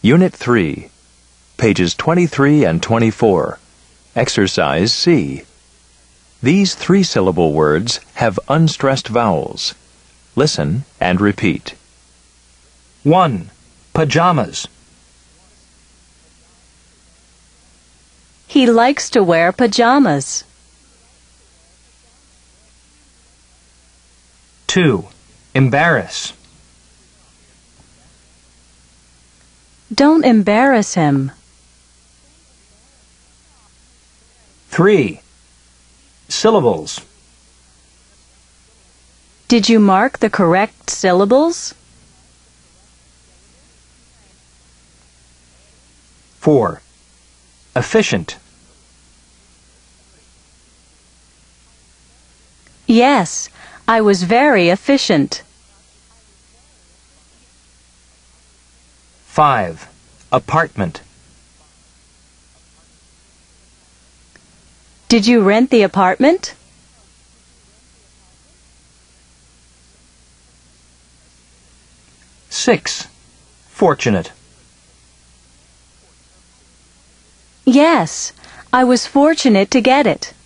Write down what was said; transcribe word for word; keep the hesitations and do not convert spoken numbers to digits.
Unit three, pages twenty-three and twenty-four. Exercise C. These three-syllable words have unstressed vowels. Listen and repeat. one. Pajamas. He likes to wear pajamas. two. Embarrass. Don't embarrass him. three. Syllables. Did you mark the correct syllables? four. Efficient. Yes, I was very efficient. five. Apartment. Did you rent the apartment? six. Fortunate. Yes, I was fortunate to get it.